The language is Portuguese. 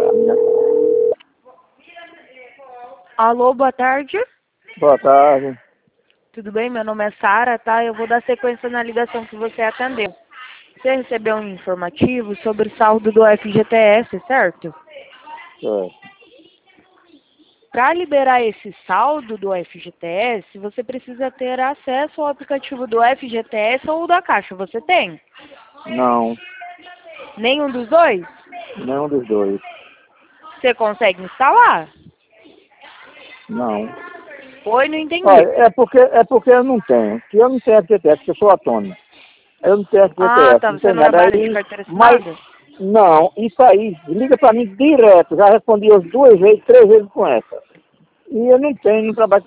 Alô, boa tarde. Boa tarde. Tudo bem? Meu nome é Sara, tá? Eu vou dar sequência na ligação que você atendeu. Você recebeu um informativo sobre o saldo do FGTS, certo? Certo. Para liberar esse saldo do FGTS, você precisa ter acesso ao aplicativo do FGTS ou da Caixa. Você tem? Não, Nenhum dos dois? nenhum dos dois. Você consegue instalar? Não. Oi, não entendi. Olha, é porque eu não tenho. Que eu não tenho FGTS, porque eu sou autônomo. Eu não tenho Ah, FGTS, tá. não Você tenho não nada. trabalha de Aí, carteira mas, assinada? não, isso aí, liga pra mim direto. Já respondi as 2 vezes, 3 vezes com essa. E eu não tenho, não trabalho